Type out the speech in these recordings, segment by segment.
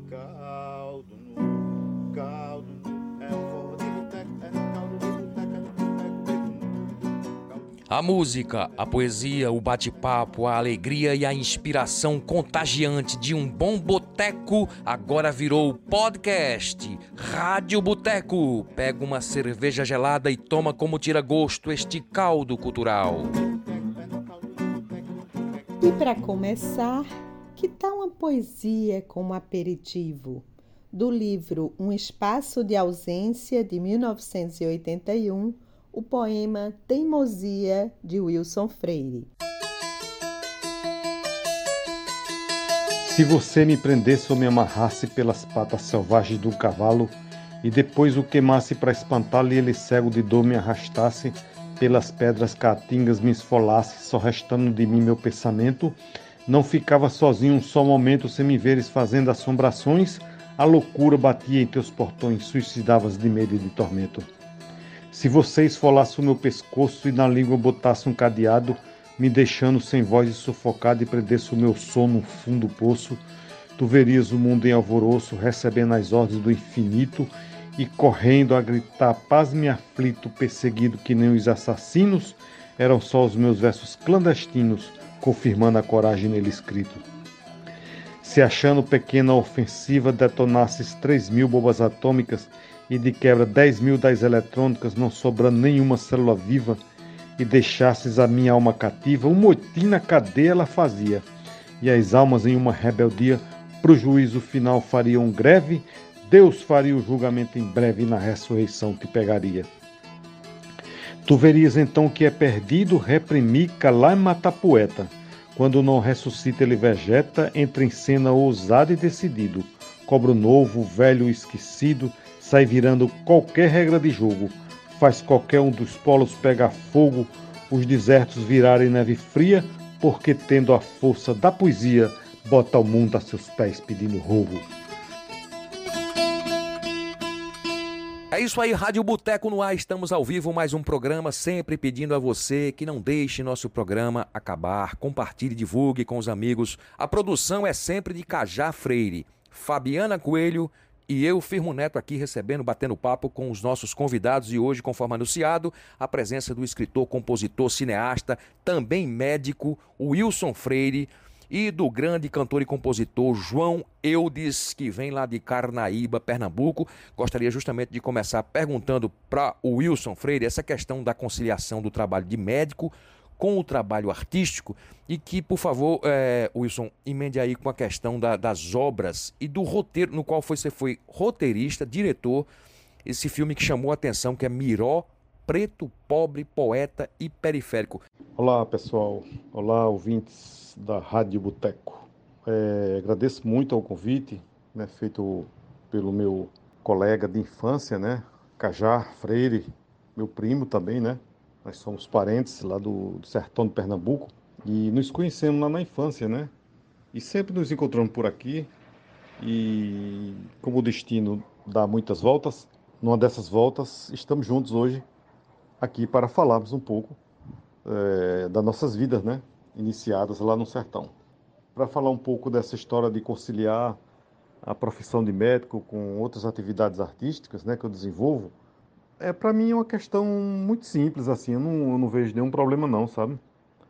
Caldo no caldo no, é forró de boteco, é no caldo de boteco, é no boteco. A música, a poesia, o bate-papo, a alegria e a inspiração contagiante de um bom boteco agora virou podcast. Rádio Boteco. Pega uma cerveja gelada e toma como tira gosto este caldo cultural. E para começar, que tal uma poesia como aperitivo? Do livro Um Espaço de Ausência, de 1981, o poema Teimosia, de Wilson Freire. Se você me prendesse ou me amarrasse pelas patas selvagens do cavalo e depois o queimasse para espantá-lo e ele cego de dor me arrastasse pelas pedras caatingas me esfolasse, só restando de mim meu pensamento, não ficava sozinho um só momento sem me veres fazendo assombrações, a loucura batia em teus portões, suicidavas de medo e de tormento. Se você esfolasse o meu pescoço e na língua botasse um cadeado, me deixando sem voz e sufocado e prendesse o meu sono no fundo do poço, tu verias o mundo em alvoroço, recebendo as ordens do infinito e correndo a gritar, pasme aflito, perseguido que nem os assassinos, eram só os meus versos clandestinos, confirmando a coragem nele escrito. Se achando pequena ofensiva, detonasses 3.000 bombas atômicas e de quebra 10.000 das eletrônicas, não sobrando nenhuma célula viva, e deixasses a minha alma cativa, um motim na cadeia ela fazia, e as almas em uma rebeldia, pro juízo final fariam greve, Deus faria o julgamento em breve e na ressurreição te pegaria. Tu verias então que é perdido, reprimir, calar e matar poeta. Quando não ressuscita ele vegeta, entra em cena ousado e decidido. Cobra o novo, velho esquecido, sai virando qualquer regra de jogo. Faz qualquer um dos polos pegar fogo, os desertos virarem neve fria, porque tendo a força da poesia, bota o mundo a seus pés pedindo roubo. É isso aí, Rádio Boteco no ar, estamos ao vivo, mais um programa, sempre pedindo a você que não deixe nosso programa acabar, compartilhe, divulgue com os amigos. A produção é sempre de Cajá Freire, Fabiana Coelho e eu, Firmo Neto, aqui recebendo, batendo papo com os nossos convidados e hoje, conforme anunciado, a presença do escritor, compositor, cineasta, também médico, Wilson Freire, e do grande cantor e compositor João Eudes, que vem lá de Carnaíba, Pernambuco. Gostaria justamente de começar perguntando para o Wilson Freire essa questão da conciliação do trabalho de médico com o trabalho artístico e que, por favor, Wilson, emende aí com a questão das obras e do roteiro, no qual você foi roteirista, diretor, esse filme que chamou a atenção, que é Miró, Preto, Pobre, Poeta e Periférico. Olá, pessoal. Olá, ouvintes da Rádio Boteco. Agradeço muito ao convite, né, feito pelo meu colega de infância, né, Cajá Freire, meu primo também, né? Nós somos parentes lá do sertão de Pernambuco e nos conhecemos lá na infância, né? E sempre nos encontramos por aqui e como o destino dá muitas voltas, numa dessas voltas estamos juntos hoje aqui para falarmos um pouco das nossas vidas, né? Iniciadas lá no sertão. Para falar um pouco dessa história de conciliar a profissão de médico com outras atividades artísticas, né, que eu desenvolvo, para mim é uma questão muito simples, assim, eu não vejo nenhum problema não, sabe?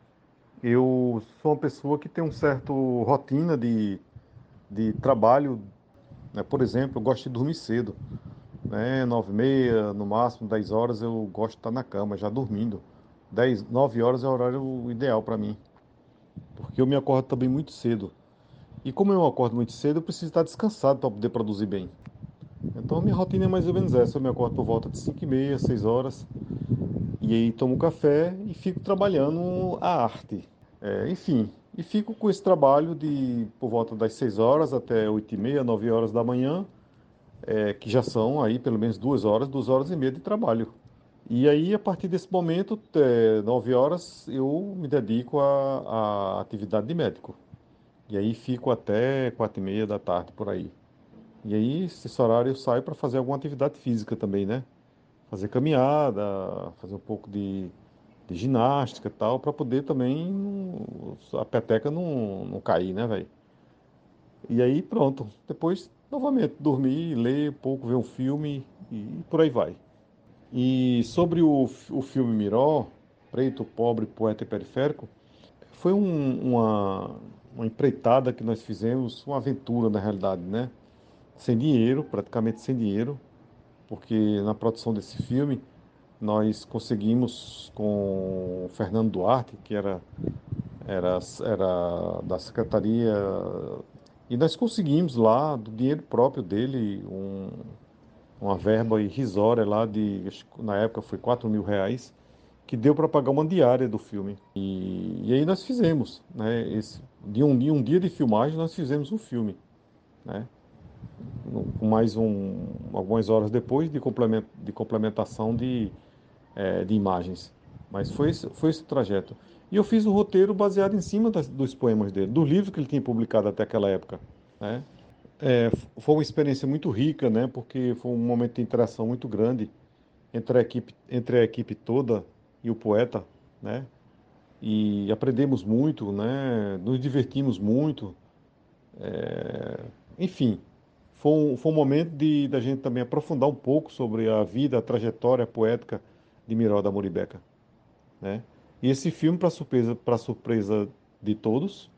Eu sou uma pessoa que tem um certo rotina de trabalho, né? Por exemplo, eu gosto de dormir cedo, né? 9h30, no máximo 10 horas eu gosto de estar na cama, já dormindo. 9 horas é o horário ideal para mim, porque eu me acordo também muito cedo. E como eu acordo muito cedo, eu preciso estar descansado para poder produzir bem. Então a minha rotina é mais ou menos essa, eu me acordo por volta de 5h30, 6 horas, e aí tomo café e fico trabalhando a arte. Enfim, e fico com esse trabalho de por volta das 6 horas até 8h30, 9 horas da manhã, que já são aí pelo menos 2 horas e meia de trabalho. E aí, a partir desse momento, 9 horas, eu me dedico à atividade de médico. E aí fico até 4h30 da tarde, por aí. E aí, esse horário eu saio para fazer alguma atividade física também, né? Fazer caminhada, fazer um pouco de ginástica e tal, para poder também a peteca não cair, né, velho? E aí, pronto. Depois novamente, dormir, ler um pouco, ver um filme e por aí vai. E sobre o filme Miró, Preto, Pobre, Poeta e Periférico, foi uma empreitada que nós fizemos, uma aventura na realidade, né? Sem dinheiro, praticamente sem dinheiro, porque na produção desse filme nós conseguimos com o Fernando Duarte, que era da Secretaria, e nós conseguimos lá, do dinheiro próprio dele, uma verba irrisória lá de, acho que na época foi R$ 4.000, que deu para pagar uma diária do filme. E aí nós fizemos, né? De um dia de filmagem nós fizemos um filme, né? Com mais algumas horas depois de complementação de imagens. Mas foi esse o trajeto. E eu fiz o roteiro baseado em cima dos poemas dele, do livro que ele tinha publicado até aquela época, né? Foi uma experiência muito rica, né? Porque foi um momento de interação muito grande entre a equipe toda e o poeta, né? E aprendemos muito, né? Nos divertimos muito. Enfim, foi um momento da gente também aprofundar um pouco sobre a vida, a trajetória poética de Miró da Muribeca, né? E esse filme, para surpresa de todos,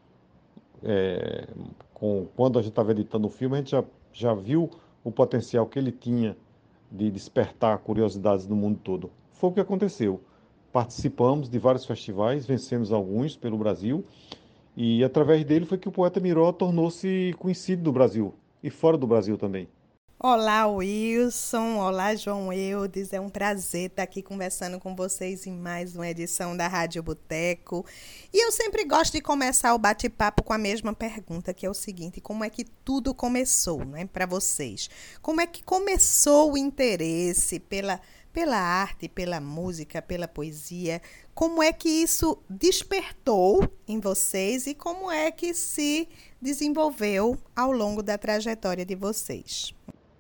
quando a gente estava editando o filme, a gente já viu o potencial que ele tinha de despertar curiosidades no mundo todo. Foi o que aconteceu. Participamos de vários festivais, vencemos alguns pelo Brasil, e através dele foi que o poeta Miró tornou-se conhecido no Brasil e fora do Brasil também. Olá, Wilson. Olá, João Eudes. É um prazer estar aqui conversando com vocês em mais uma edição da Rádio Boteco. E eu sempre gosto de começar o bate-papo com a mesma pergunta, que é o seguinte: como é que tudo começou, né, para vocês? Como é que começou o interesse pela arte, pela música, pela poesia? Como é que isso despertou em vocês e como é que se desenvolveu ao longo da trajetória de vocês?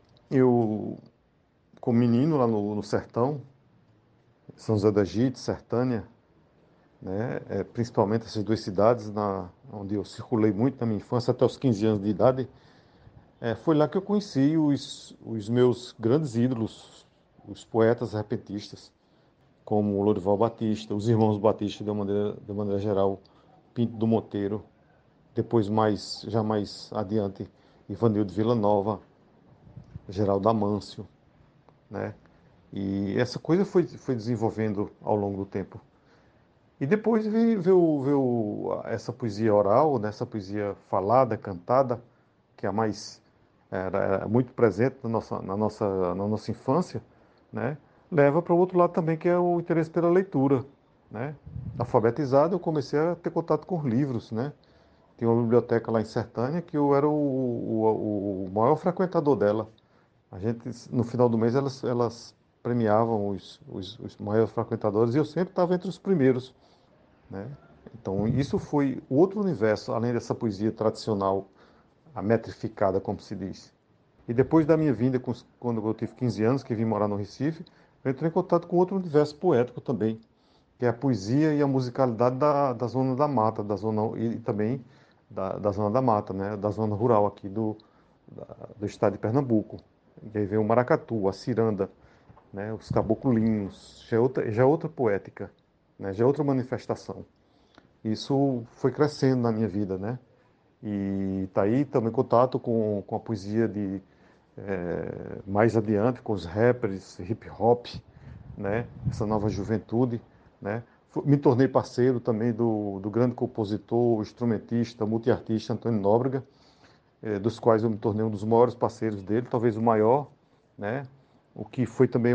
Eu, como menino lá no sertão, São José do Egito, Sertânia, né, principalmente essas duas cidades, onde eu circulei muito na minha infância, até os 15 anos de idade, foi lá que eu conheci os meus grandes ídolos, os poetas repentistas, como o Lorival Batista, os irmãos Batista, de maneira geral, Pinto do Monteiro, depois já mais adiante, Ivanildo Villanova, Geraldo Amâncio, né? E essa coisa foi desenvolvendo ao longo do tempo. E depois veio essa poesia oral, né? Essa poesia falada, cantada, que é a mais era muito presente na nossa infância, né? Leva para o outro lado também, que é o interesse pela leitura, né? Alfabetizado, eu comecei a ter contato com os livros, né? Tinha uma biblioteca lá em Sertânia que eu era o maior frequentador dela. A gente, no final do mês, elas premiavam os maiores frequentadores e eu sempre estava entre os primeiros, né? Então, isso foi outro universo, além dessa poesia tradicional, a metrificada, como se diz. E depois da minha vinda, quando eu tive 15 anos, que vim morar no Recife, eu entrei em contato com outro universo poético também, que é a poesia e a musicalidade da zona da mata, e também da zona da mata, né? Da zona rural aqui do estado de Pernambuco. E aí vem o maracatu, a ciranda, né? Os caboclinhos, já é outra poética, né? Já é outra manifestação. Isso foi crescendo na minha vida, né? E tá aí também em contato com a poesia mais adiante, com os rappers, hip hop, né? Essa nova juventude, né? Me tornei parceiro também do grande compositor, instrumentista, multiartista Antônio Nóbrega, dos quais eu me tornei um dos maiores parceiros dele, talvez o maior, né? O que foi também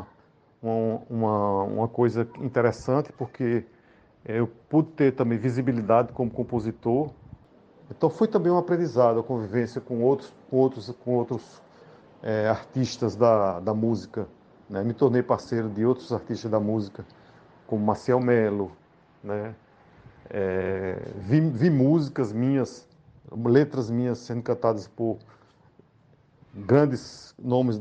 uma coisa interessante, porque eu pude ter também visibilidade como compositor. Então foi também um aprendizado, a convivência com outros artistas da música, né? Me tornei parceiro de outros artistas da música, como Maciel Melo, né? Vi músicas minhas, letras minhas sendo cantadas por grandes nomes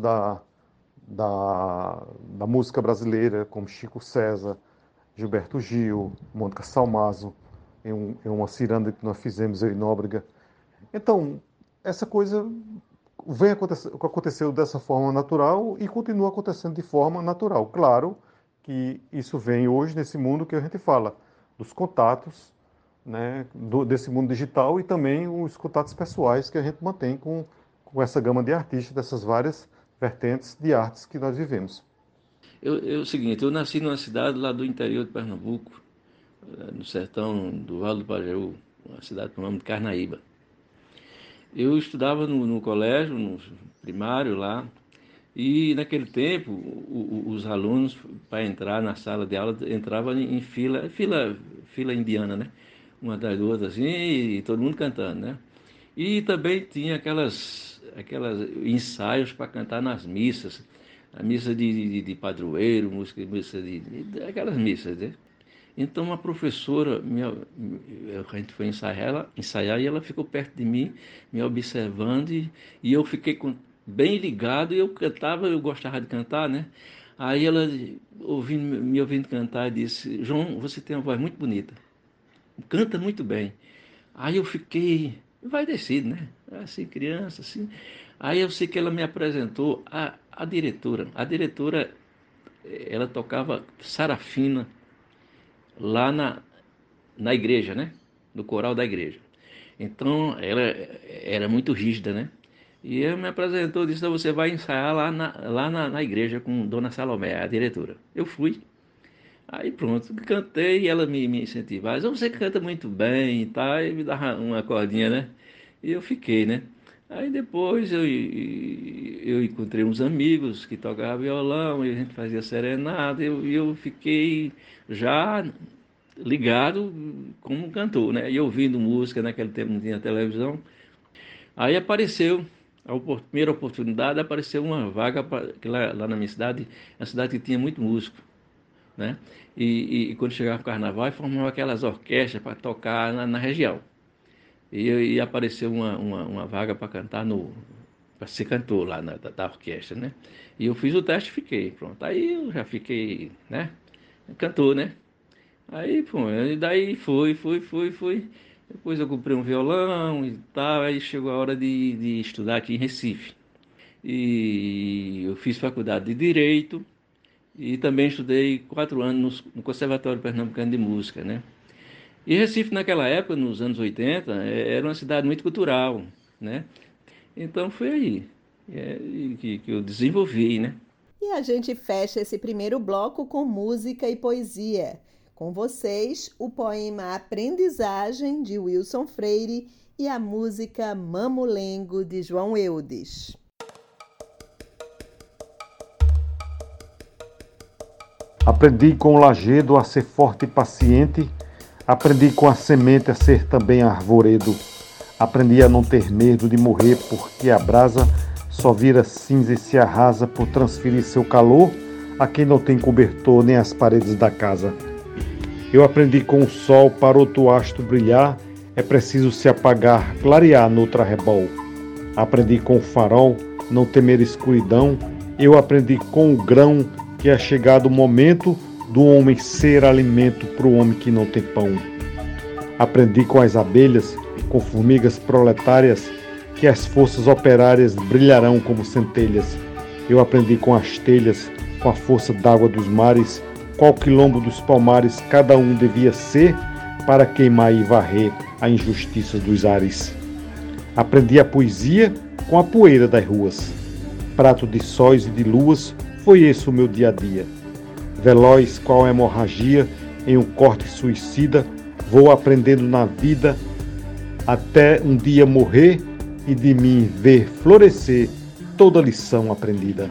da música brasileira, como Chico César, Gilberto Gil, Mônica Salmazo, em uma ciranda que nós fizemos, eu e Nóbrega. Então, essa coisa aconteceu dessa forma natural e continua acontecendo de forma natural. Claro que isso vem hoje nesse mundo que a gente fala, dos contatos, né, desse mundo digital e também os contatos pessoais que a gente mantém com essa gama de artistas, dessas várias vertentes de artes que nós vivemos. É o seguinte, eu nasci numa cidade lá do interior de Pernambuco, no sertão do Vale do Pajeú, uma cidade com o nome de Carnaíba. Eu estudava no colégio, no primário lá, e naquele tempo os alunos, para entrar na sala de aula, entravam em fila indiana, né? Uma atrás da outra, assim, e todo mundo cantando, né? E também tinha aquelas ensaios para cantar nas missas, a missa de padroeiro, missa aquelas missas, né? Então a professora, a gente foi ensaiar e ela ficou perto de mim, me observando, e eu fiquei bem ligado, e eu cantava, eu gostava de cantar, né? Aí ela, me ouvindo cantar, disse: João, você tem uma voz muito bonita, canta muito bem. Aí eu fiquei envaidecido, né? Assim, criança, assim. Aí eu sei que ela me apresentou a diretora. A diretora, ela tocava sarafina lá na igreja, né? No coral da igreja. Então, ela era muito rígida, né? E ela me apresentou, disse: você vai ensaiar lá na igreja com Dona Salomé, a diretora. Eu fui. Aí pronto, cantei e ela me incentivava. Você canta muito bem e tal, e me dava uma cordinha, né? E eu fiquei, né? Aí depois eu encontrei uns amigos que tocavam violão e a gente fazia serenata, e eu fiquei já ligado como cantor, né? E ouvindo música, naquele tempo não tinha televisão. Aí apareceu, primeira oportunidade, apareceu uma vaga que lá na minha cidade, uma cidade que tinha muito músico, né? E quando chegava o carnaval, formavam aquelas orquestras para tocar na região. E apareceu uma vaga para cantar para ser cantor lá da orquestra, né? E eu fiz o teste e fiquei, pronto. Aí eu já fiquei, né? Cantor, né? Aí, pô, e daí fui. Depois eu comprei um violão e tal, aí chegou a hora de estudar aqui em Recife. E eu fiz faculdade de Direito e também estudei 4 anos no Conservatório Pernambucano de Música, né? E Recife, naquela época, nos anos 80, era uma cidade muito cultural, né? Então foi aí que eu desenvolvi, né? E a gente fecha esse primeiro bloco com música e poesia. Com vocês, o poema Aprendizagem, de Wilson Freire, e a música Mamulengo, de João Eudes. Aprendi com o lajedo a ser forte e paciente, aprendi com a semente a ser também arvoredo. Aprendi a não ter medo de morrer, porque a brasa só vira cinza e se arrasa por transferir seu calor a quem não tem cobertor nem as paredes da casa. Eu aprendi com o sol para outro astro brilhar, é preciso se apagar, clarear noutra arrebol. Aprendi com o farol não temer escuridão, eu aprendi com o grão que é chegado o momento do homem ser alimento para o homem que não tem pão. Aprendi com as abelhas, com formigas proletárias, que as forças operárias brilharão como centelhas. Eu aprendi com as telhas, com a força d'água dos mares, qual quilombo dos palmares cada um devia ser para queimar e varrer a injustiça dos ares. Aprendi a poesia com a poeira das ruas. Prato de sóis e de luas, foi esse o meu dia a dia. Veloz qual a hemorragia, em um corte suicida, vou aprendendo na vida até um dia morrer e de mim ver florescer toda lição aprendida.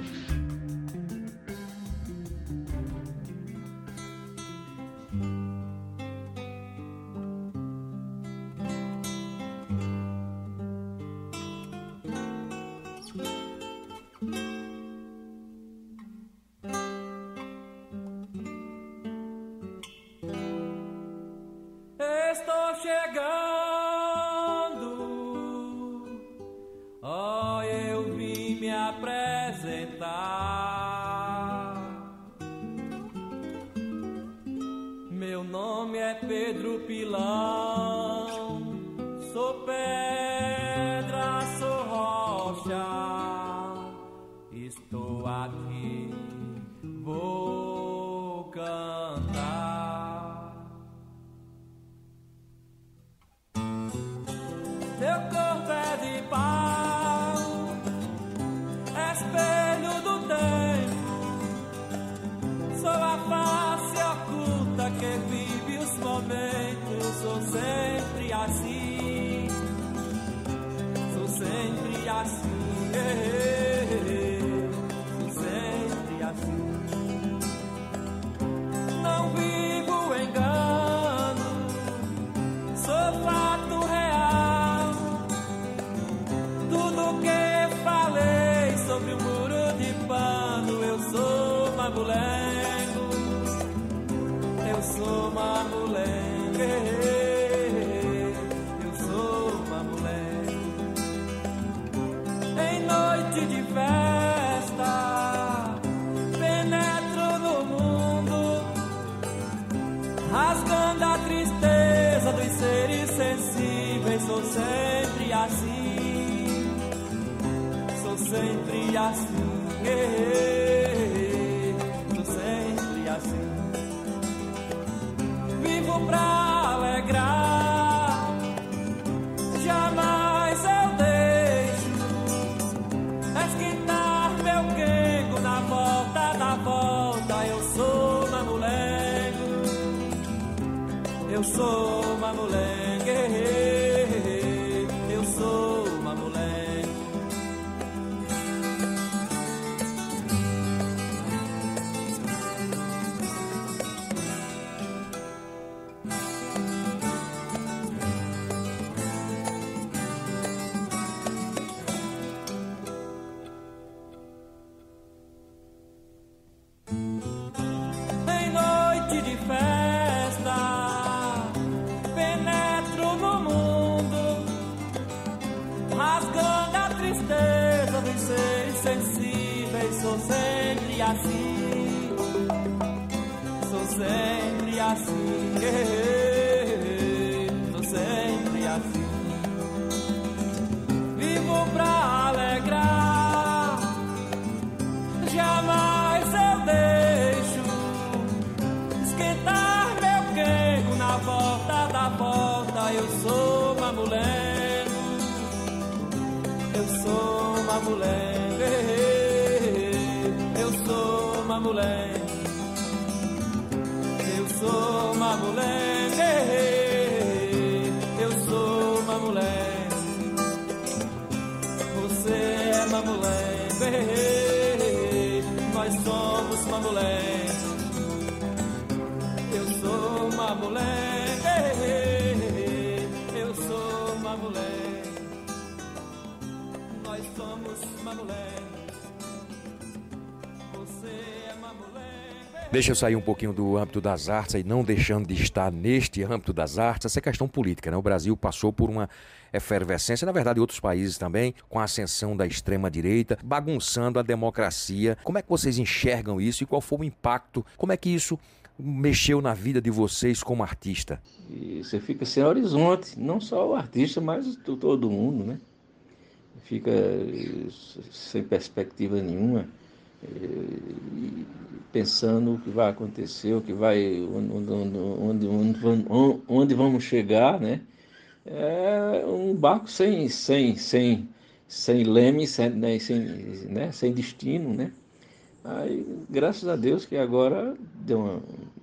Estou chegando, oh, eu vim me apresentar. Meu nome é Pedro Pilão, sou pedra, sou rocha. estou aqui, vou cantar. Teu corpo é de pau, espelho do tempo, sou a face oculta que vive os momentos, sou sempre assim, sou sempre assim. Sou sempre assim. Não vivo engano, sou fato real. Tudo que falei sobre o muro de pano, eu sou mamulengo, eu sou mamulengo, eu sou mamulengo. Em noite de festa, penetro no mundo, rasgando a tristeza dos seres sensíveis. Sou sempre assim, sou sempre assim, sou sempre assim. Vivo pra alegrar, jamais eu deixo esquentar meu quengo na volta da volta. Eu sou mamulengo, eu sou mamulengo, eu sou mamulengo. Em noite de festa, penetro no mundo, rasgando a tristeza dos seres sensíveis. Sou sempre assim, sou sempre assim, sou sempre assim. Vivo pra alegrar, jamais eu deixo esquentar meu quengo na volta da volta. Eu sou mamulengo, eu sou mamulengo, eu sou mamulengo, eu sou mamulengo, eu sou mamulengo. Você é mamulengo, nós somos mamulengo. Eu sou mamulengo, eu sou mamulengo, nós somos mamulengo. Você é mamulengo. Deixa eu sair um pouquinho do âmbito das artes e não deixando de estar neste âmbito das artes, essa questão política, né? O Brasil passou por uma efervescência, na verdade outros países também, com a ascensão da extrema-direita, bagunçando a democracia. Como é que vocês enxergam isso e qual foi o impacto? Como é que isso mexeu na vida de vocês como artista? E você fica sem horizonte, não só o artista, mas todo mundo, né? Fica sem perspectiva nenhuma, pensando o que vai acontecer, o que vai, onde vamos chegar, né? É um barco sem leme, sem destino, né? Aí, graças a Deus que agora deu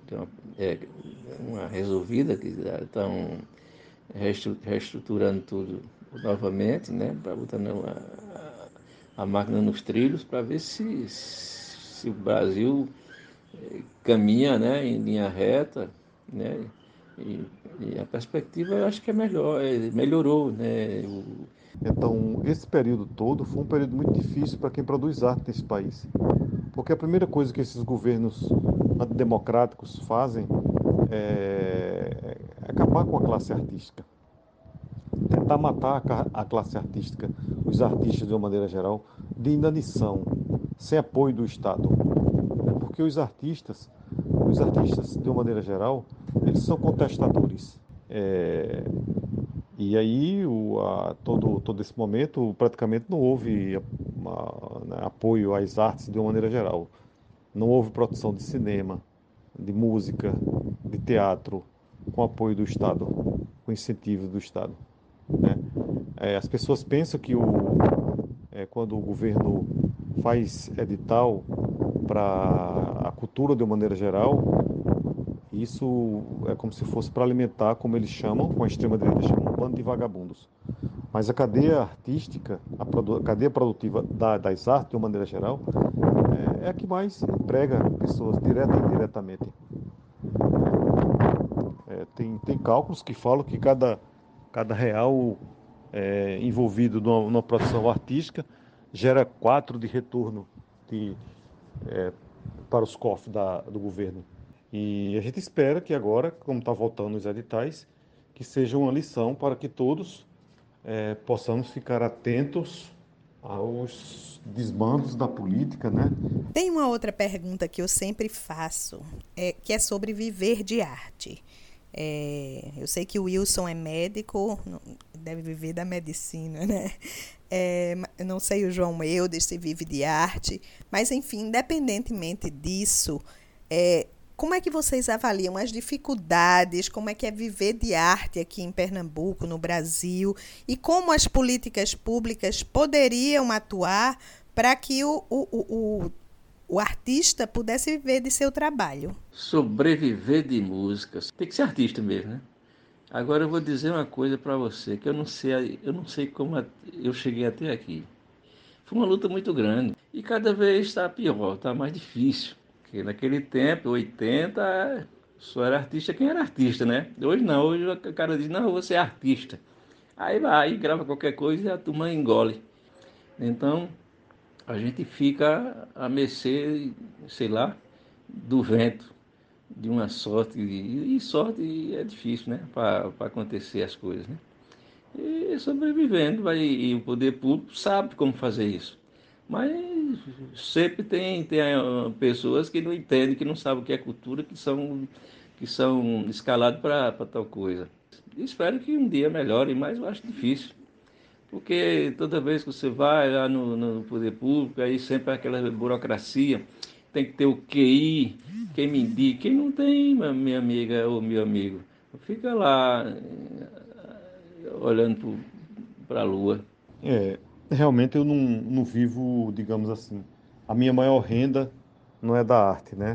uma resolvida, que estão reestruturando tudo novamente, né? Para botar a máquina nos trilhos, para ver se o Brasil caminha, né, em linha reta, né? E a perspectiva eu acho que é melhor, melhorou, né? Então, esse período todo foi um período muito difícil para quem produz arte nesse país. Porque a primeira coisa que esses governos antidemocráticos fazem é acabar com a classe artística. Tentar matar a classe artística, os artistas de uma maneira geral, de inanição, sem apoio do Estado. Porque os artistas, de uma maneira geral, eles são contestadores. E aí, todo esse momento, praticamente não houve né, apoio às artes de uma maneira geral. Não houve produção de cinema, de música, de teatro, com apoio do Estado, com incentivo do Estado, né? As pessoas pensam que quando o governo faz edital para a cultura de uma maneira geral, isso é como se fosse para alimentar, como eles chamam, com a extrema-direita chamam, um bando de vagabundos. Mas a cadeia artística, a cadeia produtiva das artes, de uma maneira geral, é a que mais emprega pessoas direta e indiretamente. Tem cálculos que falam que cada real envolvido numa produção artística gera 4 de retorno para os cofres do governo. E a gente espera que agora, como está voltando os editais, que seja uma lição para que todos possamos ficar atentos aos desmandos da política, né? Tem uma outra pergunta que eu sempre faço, que é sobre viver de arte. Eu sei que o Wilson é médico, deve viver da medicina, né? Eu não sei o João Eudes se vive de arte, mas, enfim, independentemente disso, como é que vocês avaliam as dificuldades, como é que é viver de arte aqui em Pernambuco, no Brasil, e como as políticas públicas poderiam atuar para que o artista pudesse viver de seu trabalho? Sobreviver de músicas. Tem que ser artista mesmo, né? Agora eu vou dizer uma coisa para você, que eu não sei como eu cheguei até aqui. Foi uma luta muito grande. E cada vez está pior, está mais difícil. Porque naquele tempo, 80, só era artista quem era artista, né? Hoje não, hoje o cara diz, não, você é artista. Aí vai, grava qualquer coisa e a turma engole. Então, a gente fica a mercê, sei lá, do vento, de uma sorte. E sorte é difícil, né? Para acontecer as coisas, né? E sobrevivendo, e o poder público sabe como fazer isso. Mas sempre tem pessoas que não entendem, que não sabem o que é cultura, que são escalados para tal coisa. Espero que um dia melhore, mas eu acho difícil. Porque toda vez que você vai lá no poder público, aí sempre aquela burocracia, tem que ter o QI, quem me indica, quem não tem, minha amiga ou meu amigo. Fica lá olhando para a lua. Realmente eu não vivo, digamos assim, a minha maior renda não é da arte, né?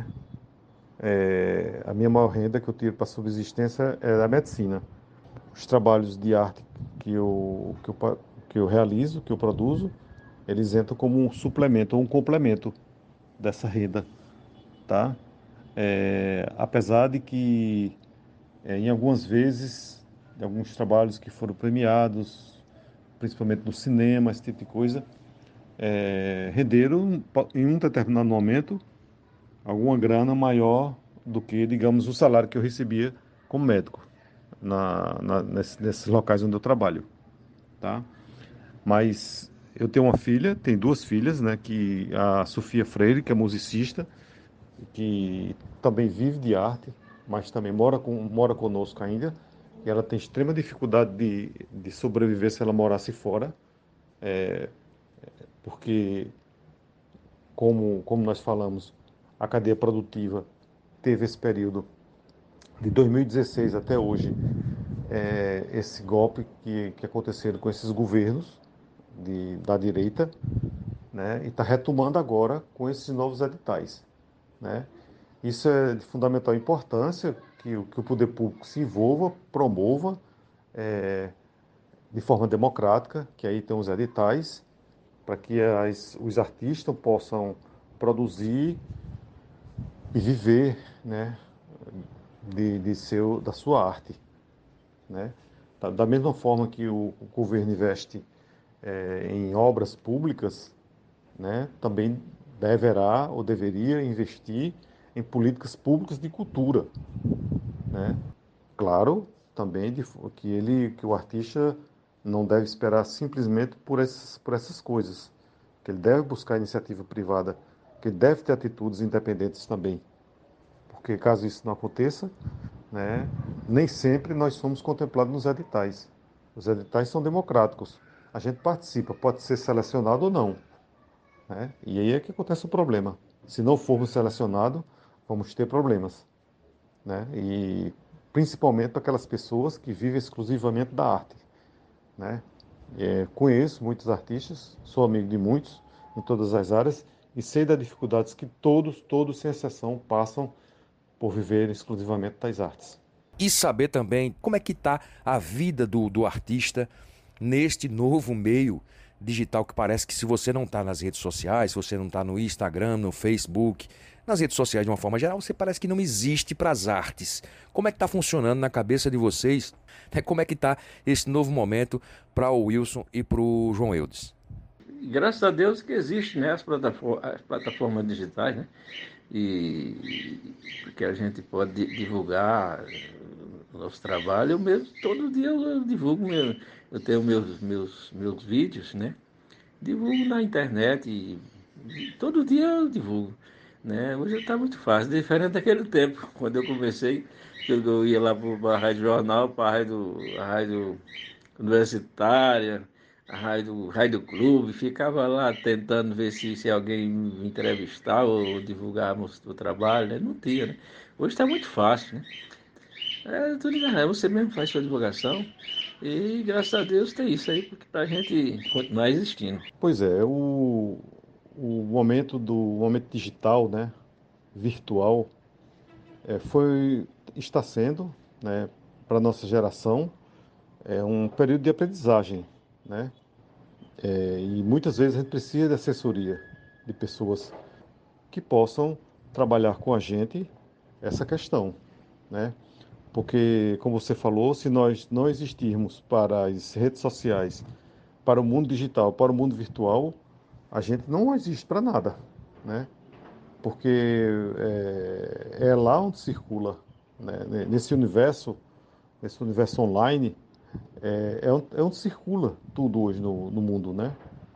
A minha maior renda que eu tiro para subsistência é da medicina. Os trabalhos de arte que eu realizo, que eu produzo, eles entram como um suplemento ou um complemento dessa renda, tá? Apesar de que em algumas vezes, em alguns trabalhos que foram premiados, principalmente no cinema, esse tipo de coisa, renderam em um determinado momento alguma grana maior do que, digamos, o salário que eu recebia como médico nesses locais onde eu trabalho, tá? Mas eu tenho uma filha, tenho 2 filhas, né? Que a Sofia Freire, que é musicista, que também vive de arte, mas também mora conosco ainda. E ela tem extrema dificuldade de sobreviver se ela morasse fora, porque, como nós falamos, a cadeia produtiva teve esse período de 2016 até hoje, esse golpe que aconteceram com esses governos da direita, né? E está retomando agora com esses novos editais, né? Isso é de fundamental importância que o poder público se envolva, promova de forma democrática, que aí tem os editais, para que os artistas possam produzir e viver, né, da sua arte, né? Da mesma forma que o governo investe em obras públicas, né, também deverá ou deveria investir em políticas públicas de cultura, né? Claro, também que o artista não deve esperar simplesmente por essas coisas, que ele deve buscar iniciativa privada, que ele deve ter atitudes independentes também, porque caso isso não aconteça, né, nem sempre nós somos contemplados nos editais. Os editais são democráticos, a gente participa, pode ser selecionado ou não, né? E aí é que acontece o problema. Se não formos selecionados, vamos ter problemas, né? E principalmente para aquelas pessoas que vivem exclusivamente da arte, né? Conheço muitos artistas, sou amigo de muitos em todas as áreas e sei das dificuldades que todos sem exceção passam por viver exclusivamente das artes. E saber também como é que está a vida do artista neste novo meio digital, que parece que se você não está nas redes sociais, se você não está no Instagram, no Facebook, nas redes sociais de uma forma geral, você parece que não existe para as artes. Como é que está funcionando na cabeça de vocês? Como é que está esse novo momento para o Wilson e para o João Eudes? Graças a Deus que existe, né, as plataformas digitais, né? E porque a gente pode divulgar o nosso trabalho. Eu mesmo, todo dia eu divulgo, eu tenho meus vídeos, né? Divulgo na internet e todo dia eu divulgo, né? Hoje está muito fácil, diferente daquele tempo, quando eu comecei, eu ia lá para a Rádio Jornal, para a Rádio Universitária, a Rádio Clube, ficava lá tentando ver se alguém me entrevistar ou divulgar o trabalho, né? Não tinha, né? Hoje está muito fácil, né? Você mesmo faz sua divulgação e graças a Deus tem isso aí para a gente continuar existindo. Pois é, o momento digital, né, virtual, está sendo, né, para a nossa geração, um período de aprendizagem, né? E muitas vezes a gente precisa de assessoria de pessoas que possam trabalhar com a gente essa questão, né? Porque, como você falou, se nós não existirmos para as redes sociais, para o mundo digital, para o mundo virtual, a gente não existe para nada, né? Porque é lá onde circula, né? Nesse universo online, é onde circula tudo hoje no mundo, né?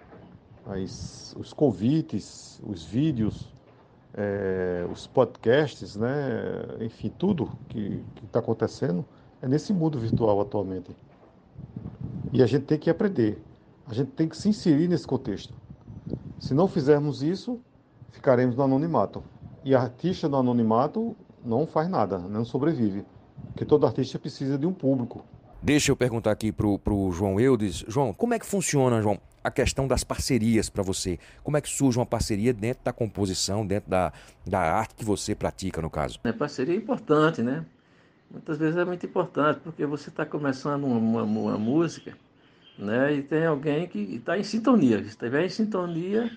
Os convites, os vídeos, os podcasts, né? Enfim, tudo que está acontecendo é nesse mundo virtual atualmente. E a gente tem que aprender, a gente tem que se inserir nesse contexto. Se não fizermos isso, ficaremos no anonimato. E artista no anonimato não faz nada, não sobrevive. Porque todo artista precisa de um público. Deixa eu perguntar aqui pro João Eudes. João, como é que funciona, João, a questão das parcerias para você? Como é que surge uma parceria dentro da composição, dentro da arte que você pratica, no caso? Parceria é importante, né? Muitas vezes é muito importante, porque você está começando uma música, né? E tem alguém que está em sintonia. Se estiver em sintonia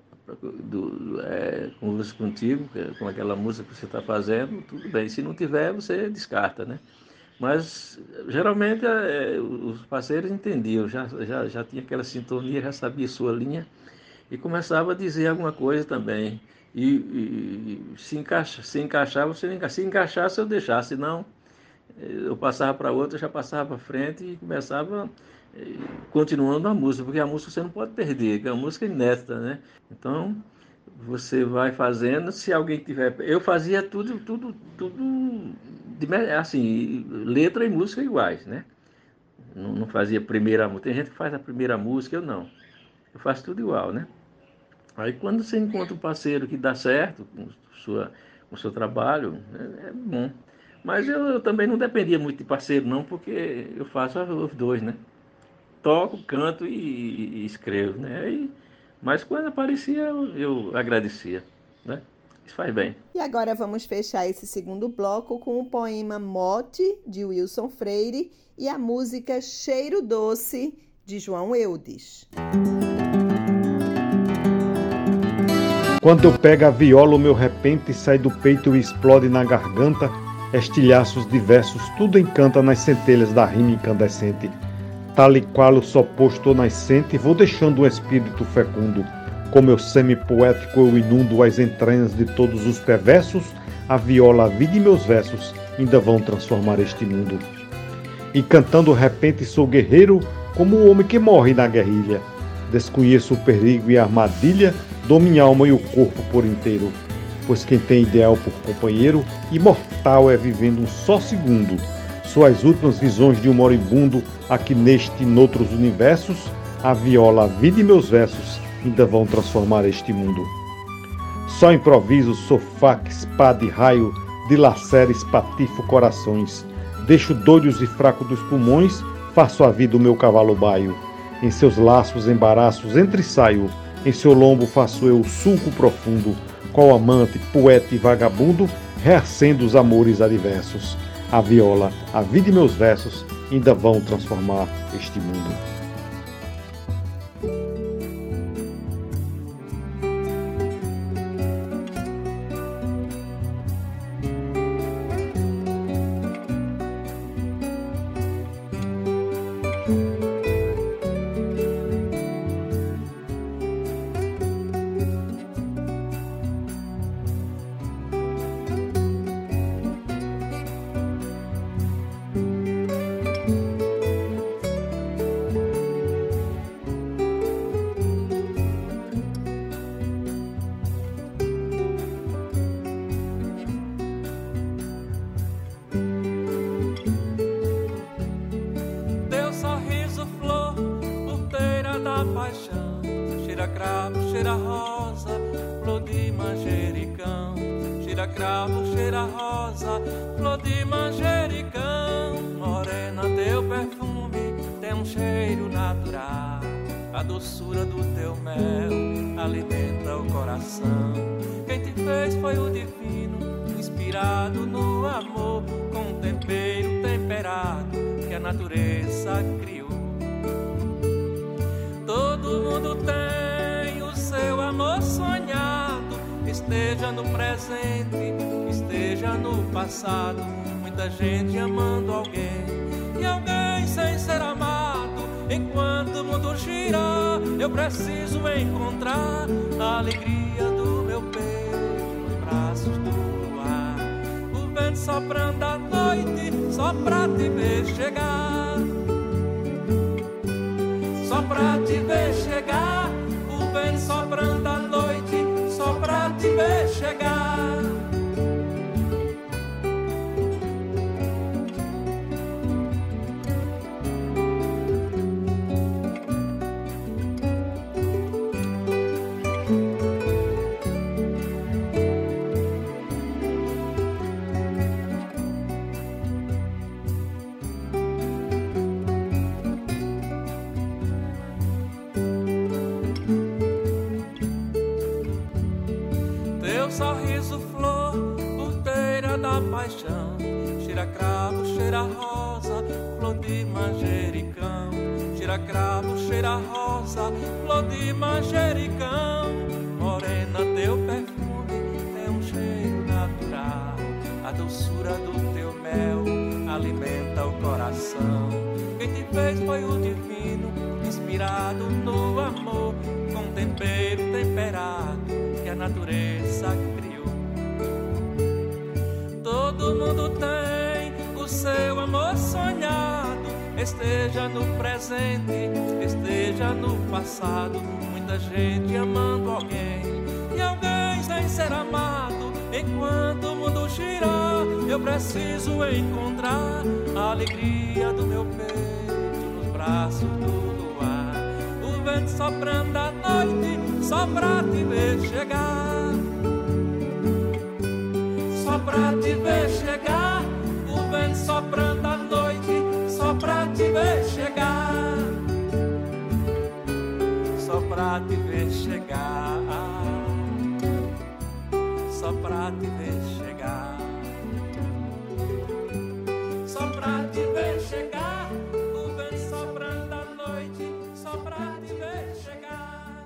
contigo, com aquela música que você está fazendo, tudo bem. Se não tiver, você descarta, né? Mas, geralmente, os parceiros entendiam, já tinha aquela sintonia, já sabia sua linha e começava a dizer alguma coisa também. E se encaixava, se encaixasse, eu deixasse, senão eu passava para outra, já passava para frente e começava continuando a música, porque a música você não pode perder, que é uma música inédita, né? Então, você vai fazendo, se alguém tiver... Eu fazia tudo assim, letra e música iguais, né? Não fazia primeira música. Tem gente que faz a primeira música, eu não. Eu faço tudo igual, né? Aí quando você encontra um parceiro que dá certo com o seu trabalho, é bom. Mas eu também não dependia muito de parceiro, não, porque eu faço os dois, né? Toco, canto e escrevo, né? Mas quando aparecia, eu agradecia, né? Isso faz bem. E agora vamos fechar esse segundo bloco com o poema Mote, de Wilson Freire, e a música Cheiro Doce, de João Eudes. Quando eu pego a viola, o meu repente sai do peito e explode na garganta, estilhaços diversos, tudo encanta nas centelhas da rima incandescente. Tal e qual o só posto nascente, vou deixando um espírito fecundo. Com meu semi-poético eu inundo as entranhas de todos os perversos, a viola, a vida e meus versos ainda vão transformar este mundo. E cantando repente sou guerreiro, como o homem que morre na guerrilha. Desconheço o perigo e a armadilha, dou minha alma e o corpo por inteiro. Pois quem tem ideal por companheiro, imortal é vivendo um só segundo. Suas últimas visões de um moribundo, aqui neste e noutros universos, a viola, a vida e meus versos ainda vão transformar este mundo. Só improviso, sou faca, espada e raio, dilacero, espatifo corações. Deixo doidos e fracos dos pulmões, faço a vida o meu cavalo baio. Em seus laços, embaraços, entre e saio, em seu lombo faço eu sulco profundo, qual amante, poeta e vagabundo, reacendo os amores adversos. A viola, a vida e meus versos ainda vão transformar este mundo. Cheira cravo, cheira rosa, flor de manjericão. Cheira cravo, cheira rosa, flor de manjericão. Morena, teu perfume tem um cheiro natural. A doçura do teu mel alimenta o coração. Quem te fez foi o divino, inspirado no amor, com um tempero temperado que a natureza criou. Todo mundo tem o seu amor sonhado, esteja no presente, esteja no passado. Muita gente amando alguém e alguém sem ser amado. Enquanto o mundo gira, eu preciso encontrar a alegria do meu peito nos braços do luar. O vento soprando à noite, só pra te ver chegar. Só pra te ver chegar, o vento soprando à noite, só pra te ver chegar. Sorriso, flor, porteira da paixão. Cheira cravo, cheira rosa, flor de manjericão. Cheira cravo, cheira rosa, flor de manjericão. Morena, teu perfume é um cheiro natural. A doçura do teu mel alimenta o coração. Quem te fez foi o divino, inspirado no amor, com tempero temperado que a natureza criou. Todo mundo tem o seu amor sonhado, esteja no presente, esteja no passado. Muita gente amando alguém e alguém sem ser amado. Enquanto o mundo gira, eu preciso encontrar a alegria do meu peito nos braços do luar. O vento soprando à noite, só pra te ver chegar. Só pra te ver chegar. O vento soprando à noite, só pra te ver chegar. Só pra te ver chegar. Só pra te ver chegar. Só pra te ver chegar. O vento soprando à noite, só pra te ver chegar.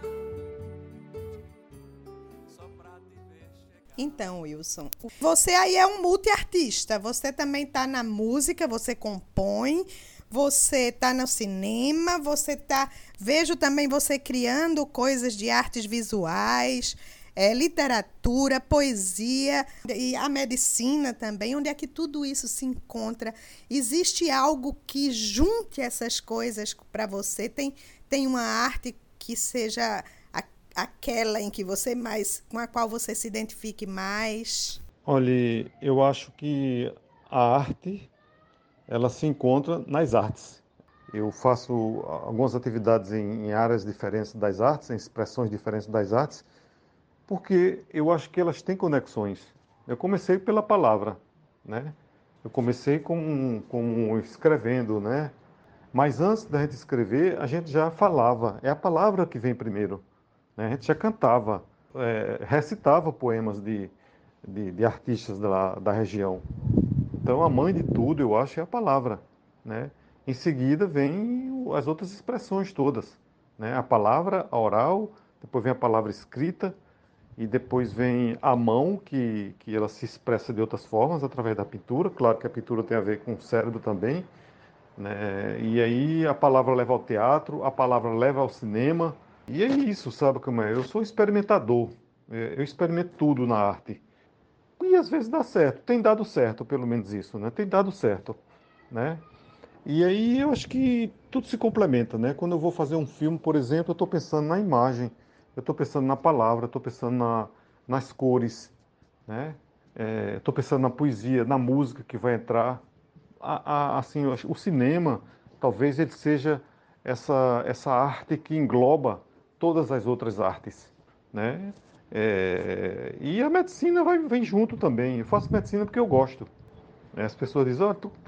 Só pra te ver chegar. Então, Wilson, você aí é um multiartista. Você também está na música, você compõe, você está no cinema, você está... Vejo também você criando coisas de artes visuais, literatura, poesia e a medicina também. Onde é que tudo isso se encontra? Existe algo que junte essas coisas para você? Tem uma arte que seja aquela em que você mais, com a qual você se identifique mais? Olha, eu acho que a arte, ela se encontra nas artes. Eu faço algumas atividades em áreas diferentes das artes, em expressões diferentes das artes, porque eu acho que elas têm conexões. Eu comecei pela palavra, né? Eu comecei com escrevendo, né? Mas antes da gente escrever, a gente já falava. É a palavra que vem primeiro, né? A gente já cantava, recitava poemas de artistas da região. Então, a mãe de tudo, eu acho, é a palavra, né? Em seguida, vem as outras expressões todas, né? A palavra a oral, depois vem a palavra escrita, e depois vem a mão, que ela se expressa de outras formas, através da pintura. Claro que a pintura tem a ver com o cérebro também, né? E aí a palavra leva ao teatro, a palavra leva ao cinema. E é isso, sabe como é? Eu sou experimentador. Eu experimento tudo na arte. E às vezes dá certo. Tem dado certo, pelo menos isso, né? Tem dado certo, né? E aí eu acho que tudo se complementa, né? Quando eu vou fazer um filme, por exemplo, eu estou pensando na imagem, eu estou pensando na palavra, eu estou pensando nas cores, né? Estou pensando na poesia, na música que vai entrar. Assim, eu acho, o cinema, talvez ele seja essa arte que engloba todas as outras artes, né? E a medicina vem junto também. Eu faço medicina porque eu gosto, né? As pessoas dizem,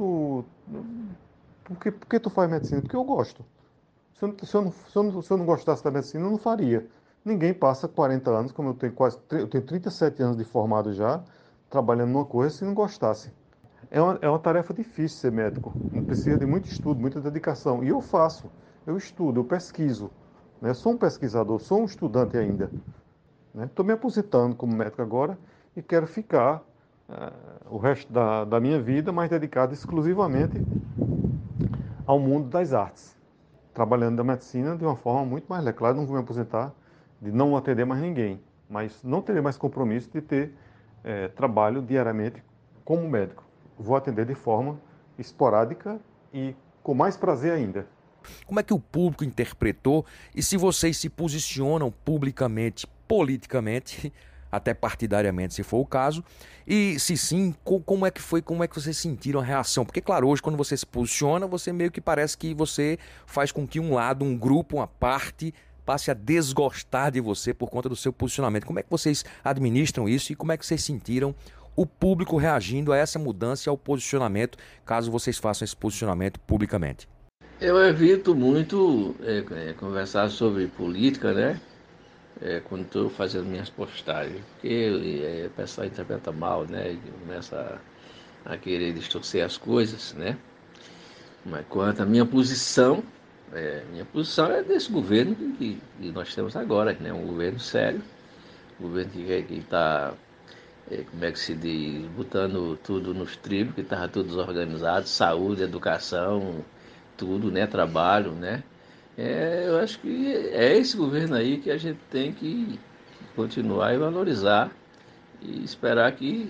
por que tu faz medicina? Porque eu gosto. Se eu não gostasse da medicina, eu não faria. Ninguém passa 40 anos, como eu tenho 37 anos de formado já, trabalhando numa coisa, se não gostasse. É uma tarefa difícil ser médico. Precisa de muito estudo, muita dedicação. E eu faço. Eu estudo, eu pesquiso. Né? Sou um pesquisador, sou um estudante ainda. Estou me aposentando como médico agora e quero ficar o resto da minha vida mais dedicado exclusivamente ao mundo das artes, trabalhando da medicina de uma forma muito mais leve. Claro, não vou me aposentar de não atender mais ninguém, mas não terei mais compromisso de ter trabalho diariamente como médico. Vou atender de forma esporádica e com mais prazer ainda. Como é que o público interpretou e se vocês se posicionam publicamente, politicamente, até partidariamente, se for o caso, e se sim, como é que foi, como é que vocês sentiram a reação? Porque, claro, hoje quando você se posiciona, você meio que parece que você faz com que um lado, um grupo, uma parte, passe a desgostar de você por conta do seu posicionamento. Como é que vocês administram isso e como é que vocês sentiram o público reagindo a essa mudança e ao posicionamento, caso vocês façam esse posicionamento publicamente? Eu evito muito conversar sobre política, né? Quando estou fazendo minhas postagens, porque o pessoal interpreta mal, né? E começa a querer distorcer as coisas, né? Mas quanto à minha posição é desse governo que nós temos agora, né? Um governo sério, um governo que está, como é que se diz, botando tudo nos trilhos, que estava tudo desorganizado, saúde, educação, tudo, né? Trabalho, né? Eu acho que é esse governo aí que a gente tem que continuar e valorizar e esperar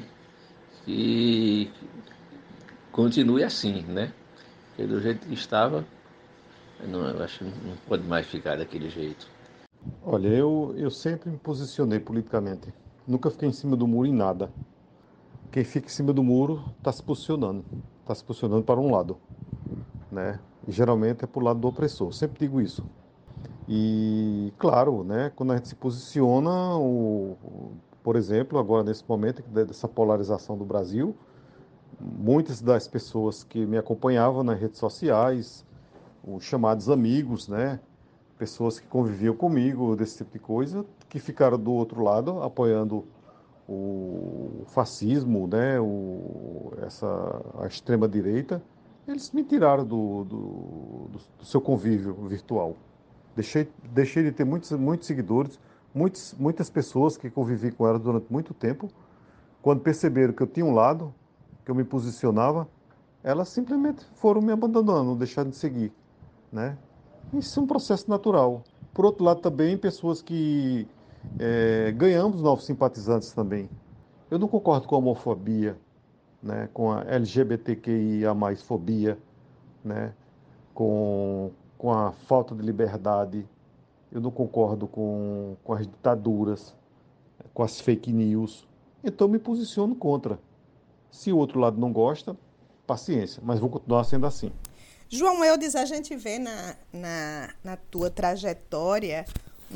que continue assim, né? Porque do jeito que estava, eu acho que não pode mais ficar daquele jeito. Olha, eu sempre me posicionei politicamente. Nunca fiquei em cima do muro em nada. Quem fica em cima do muro está se posicionando para um lado, né? E geralmente é para o lado do opressor. Sempre digo isso. E claro, né? Quando a gente se posiciona, por exemplo, agora nesse momento dessa polarização do Brasil, muitas das pessoas que me acompanhavam nas redes sociais, os chamados amigos, né? Pessoas que conviviam comigo, desse tipo de coisa, que ficaram do outro lado apoiando o fascismo, né, a extrema-direita, eles me tiraram do seu convívio virtual. Deixei de ter muitos seguidores, muitas pessoas que convivi com elas durante muito tempo. Quando perceberam que eu tinha um lado, que eu me posicionava, elas simplesmente foram me abandonando, deixaram de seguir, né? Isso é um processo natural. Por outro lado, também, pessoas que ganhamos novos simpatizantes também. Eu não concordo com a homofobia, né, com a LGBTQIA+, fobia, né, com a falta de liberdade. Eu não concordo com as ditaduras, com as fake news. Então, me posiciono contra. Se o outro lado não gosta, paciência, mas vou continuar sendo assim. João Eudes, a gente vê na tua trajetória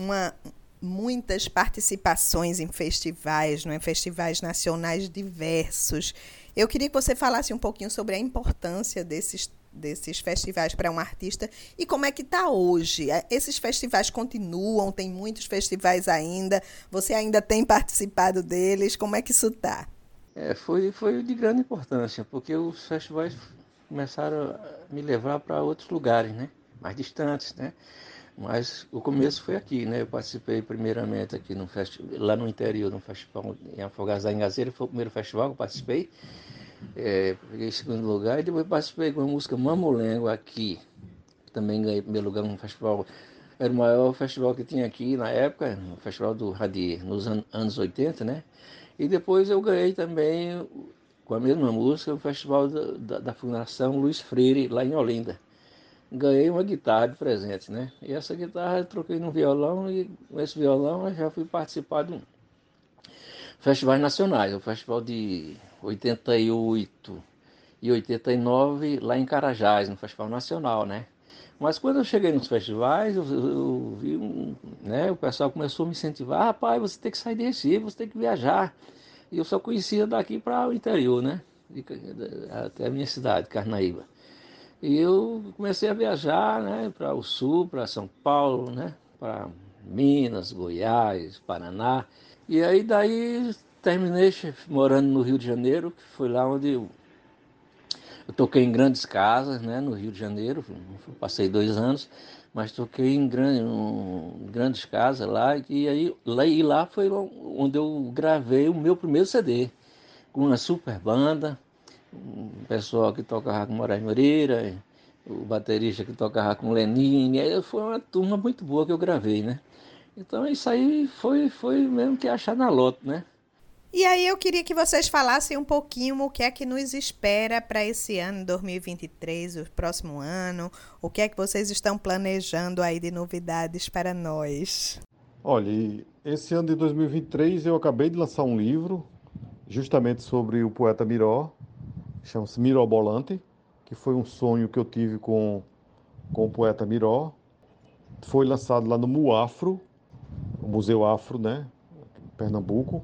muitas participações em festivais, não é? Festivais nacionais diversos. Eu queria que você falasse um pouquinho sobre a importância desses festivais para um artista e como é que está hoje. Esses festivais continuam, tem muitos festivais ainda, você ainda tem participado deles, como é que isso está? Foi de grande importância, porque os festivais começaram a me levar para outros lugares, né? Mais distantes, né? Mas o começo foi aqui, né? Eu participei primeiramente aqui lá no interior, no festival em Afogados da Ingazeira, foi o primeiro festival que eu participei. Peguei segundo lugar e depois participei com a música Mamulengo aqui. Também ganhei primeiro lugar num festival. Era o maior festival que tinha aqui na época, o Festival do Radier, nos anos 80, né? E depois eu ganhei também, com a mesma música, o festival da Fundação Luiz Freire, lá em Olinda. Ganhei uma guitarra de presente, né? E essa guitarra eu troquei num violão e com esse violão eu já fui participar de festivais nacionais. O festival de 88 e 89 lá em Carajás, no Festival Nacional, né? Mas quando eu cheguei nos festivais, eu vi né, o pessoal começou a me incentivar, rapaz, você tem que sair de Recife, você tem que viajar. E eu só conhecia daqui para o interior, né? Até a minha cidade, Carnaíba. E eu comecei a viajar, né, para o sul, para São Paulo, né, para Minas, Goiás, Paraná. E aí daí terminei morando no Rio de Janeiro, que foi lá onde eu toquei em grandes casas, né, no Rio de Janeiro. Passei 2 anos, mas toquei em grandes casas lá. E lá foi onde eu gravei o meu primeiro CD, com uma super banda. O pessoal que tocava com Moraes Moreira, o baterista que tocava com Lenine, aí foi uma turma muito boa que eu gravei, né? Então isso aí foi mesmo que achar na loto, né? E aí eu queria que vocês falassem um pouquinho o que é que nos espera para esse ano 2023, o próximo ano, o que é que vocês estão planejando aí de novidades para nós. Olha, e esse ano de 2023 eu acabei de lançar um livro justamente sobre o poeta Miró, chama-se Mirobolante, que foi um sonho que eu tive com o poeta Miró. Foi lançado lá no MUAFRO, o Museu Afro, né, em Pernambuco.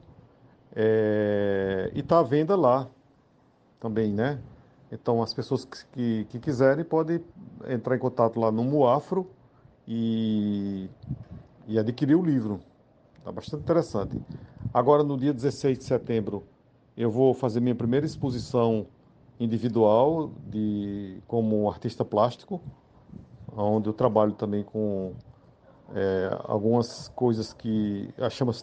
E está à venda lá também, né? Então as pessoas que quiserem podem entrar em contato lá no MUAFRO e, e adquirir o livro. Está bastante interessante. Agora, no dia 16 de setembro, eu vou fazer minha primeira exposição individual como artista plástico, onde eu trabalho também com algumas coisas que chamamos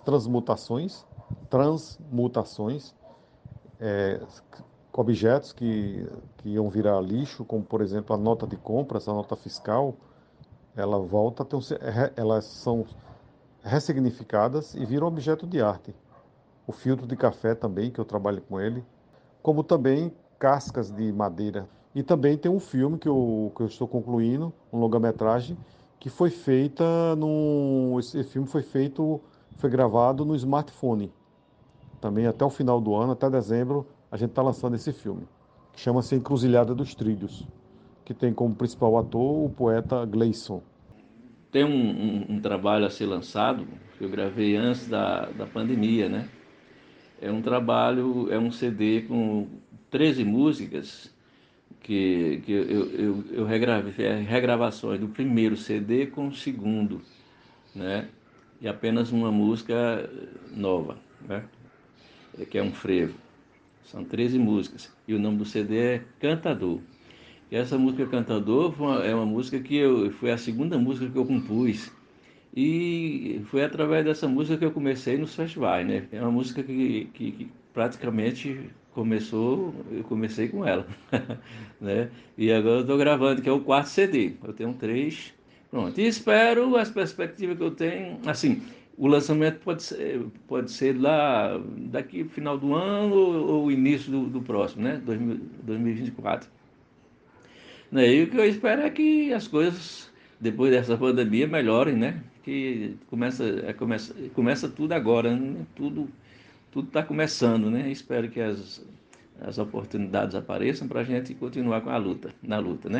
transmutações, é, com objetos que iam virar lixo, como por exemplo a nota de compras, a nota fiscal, ela volta a ter elas são ressignificadas e viram objeto de arte. O filtro de café também, que eu trabalho com ele, como também cascas de madeira. E também tem um filme que eu estou concluindo, um longa-metragem, que foi feita esse filme foi gravado no smartphone. Também até o final do ano, até dezembro, a gente está lançando esse filme, que chama-se Encruzilhada dos Trilhos, que tem como principal ator o poeta Gleison. Tem um trabalho a ser lançado, que eu gravei antes da pandemia, né? É um CD com 13 músicas que eu regravei, regravações do primeiro CD com o segundo, né? E apenas uma música nova, né? Que é um frevo. São 13 músicas. E o nome do CD é Cantador. E essa música Cantador é uma música foi a segunda música que eu compus. E foi através dessa música que eu comecei nos festivais, né? É uma música que praticamente eu comecei com ela, né? E agora eu estou gravando, que é o quarto CD. Eu tenho 3, pronto. E espero, as perspectivas que eu tenho, assim, o lançamento pode ser lá, daqui final do ano ou início do próximo, né? 2024. Né? E o que eu espero é que as coisas, depois dessa pandemia, melhorem, né? Que começa tudo agora, né? Tudo está começando, né? Espero que as oportunidades apareçam para a gente continuar com na luta, né?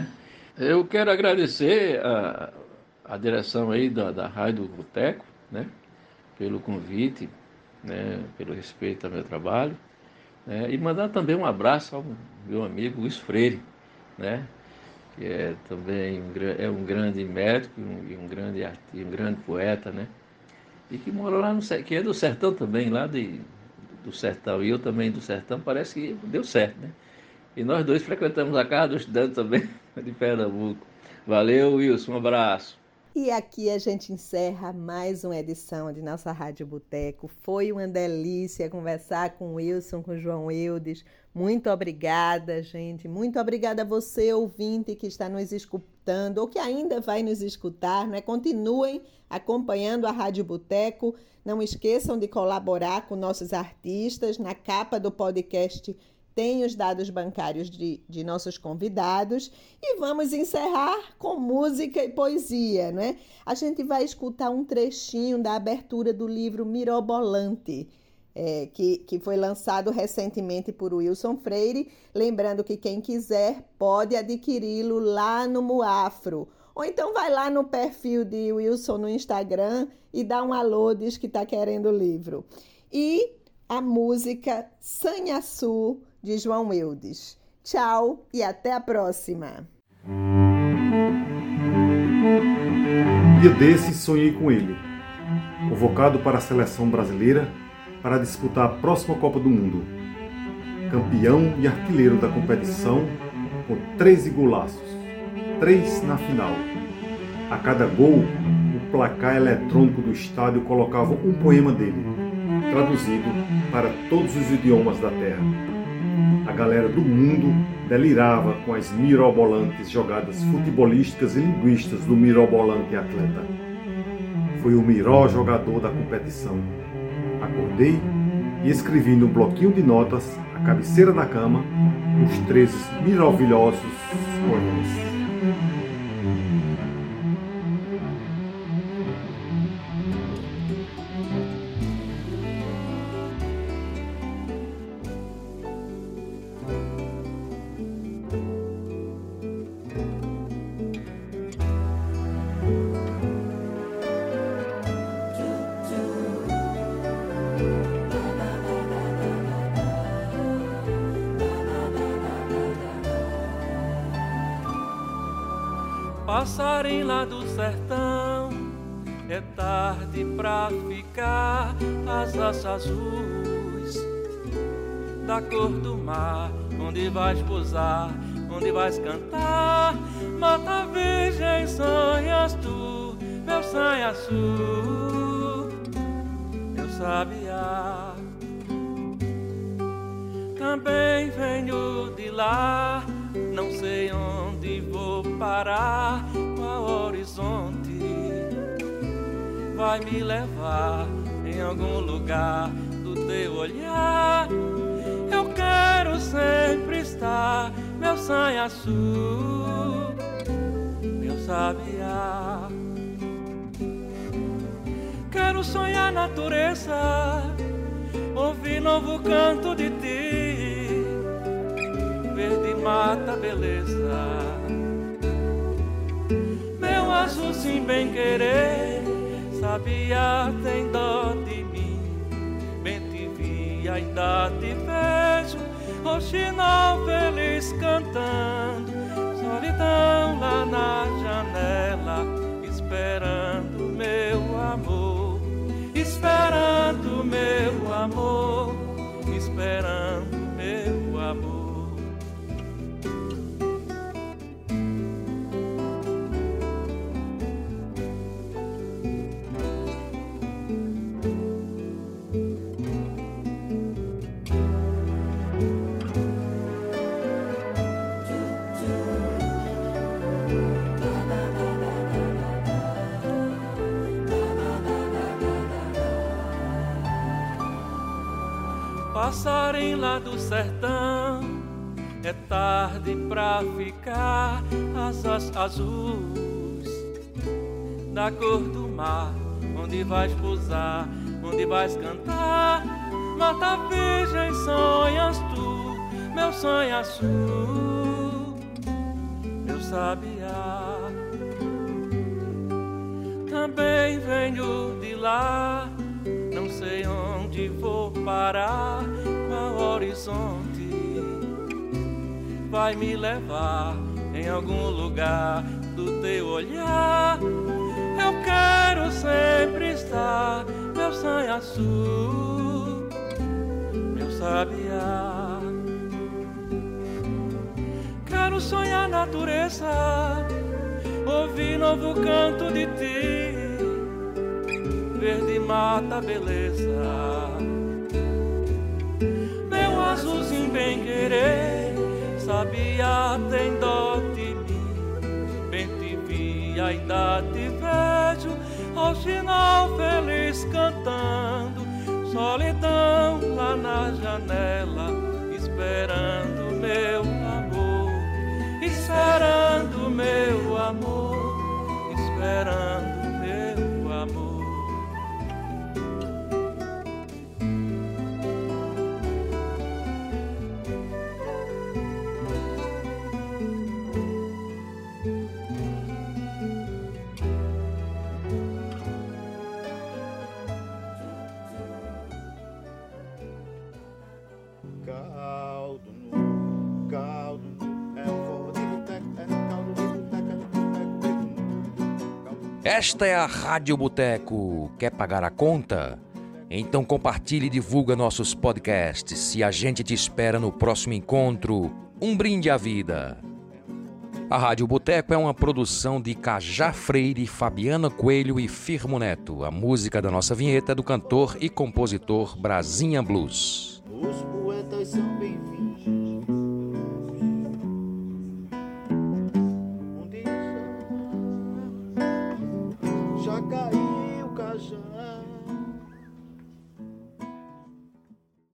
Eu quero agradecer a direção aí da Rádio Boteco, né, pelo convite, né, pelo respeito ao meu trabalho, né, e mandar também um abraço ao meu amigo Luiz Freire, né, que é também um grande médico e um grande artista, um grande poeta, né, e que mora lá que é do sertão também, lá do sertão, e eu também do sertão, parece que deu certo, né? E nós dois frequentamos a casa do estudante também de Pernambuco. Valeu, Wilson, um abraço. E aqui a gente encerra mais uma edição de nossa Rádio Boteco. Foi uma delícia conversar com o Wilson, com o João Eudes. Muito obrigada, gente. Muito obrigada a você, ouvinte, que está nos escutando ou que ainda vai nos escutar, né? Continuem acompanhando a Rádio Boteco. Não esqueçam de colaborar com nossos artistas. Na capa do podcast tem os dados bancários de nossos convidados e vamos encerrar com música e poesia, né? A gente vai escutar um trechinho da abertura do livro Mirobolante, que foi lançado recentemente por Wilson Freire. Lembrando que quem quiser pode adquiri-lo lá no Muafro. Ou então vai lá no perfil de Wilson no Instagram e dá um alô, diz que está querendo o livro. E a música Sanhaçu, de João Eudes. Tchau e até a próxima. Dia desses sonhei com ele, convocado para a seleção brasileira para disputar a próxima Copa do Mundo. Campeão e artilheiro da competição com 13 golaços, 3 na final. A cada gol, o placar eletrônico do estádio colocava um poema dele, traduzido para todos os idiomas da Terra. A galera do mundo delirava com as mirobolantes jogadas futebolísticas e linguísticas do mirobolante atleta. Foi o miró jogador da competição. Acordei e escrevi no bloquinho de notas, à cabeceira da cama, os 13 maravilhosos poemas. Passarem lá do sertão, é tarde pra ficar. Asas azuis da cor do mar, onde vais pousar, onde vais cantar. Mata virgem, sonhas tu, meu sanhaçu, meu sabiá. Também venho de lá, não sei onde vou parar, qual horizonte vai me levar em algum lugar do teu olhar. Eu quero sempre estar, meu sanhaçu, meu sabiá. Quero sonhar natureza, ouvir novo canto de ti, verde mata beleza, meu azul sim bem querer, sabiá tem dó de mim, bem te vi ainda te vejo, roxinol feliz cantando, solidão lá na janela, esperando meu amor, esperando meu amor, esperando meu amor. Passarem lá do sertão, é tarde pra ficar. Asas azuis da cor do mar, onde vais pousar, onde vais cantar. Mata virgem, sonhas tu, meu sanhaçu, meu sabiá. também venho de lá. Não sei onde vou parar, qual horizonte vai me levar em algum lugar do teu olhar. Eu quero sempre estar, meu sonho azul, meu sabiá. Quero sonhar natureza, ouvir novo canto de ti, verde mata beleza. Meu azulzinho bem querer, sabiá tem dó de mim. Bem te vi, ainda te vejo, ao final feliz cantando. Solidão lá na janela, esperando meu amor, esperando meu amor, esperando meu amor. Esta é a Rádio Boteco. Quer pagar a conta? Então compartilhe e divulga nossos podcasts e a gente te espera no próximo encontro. Um brinde à vida. A Rádio Boteco é uma produção de Cajá Freire, Fabiana Coelho e Firmo Neto. A música da nossa vinheta é do cantor e compositor Brasinha Blues.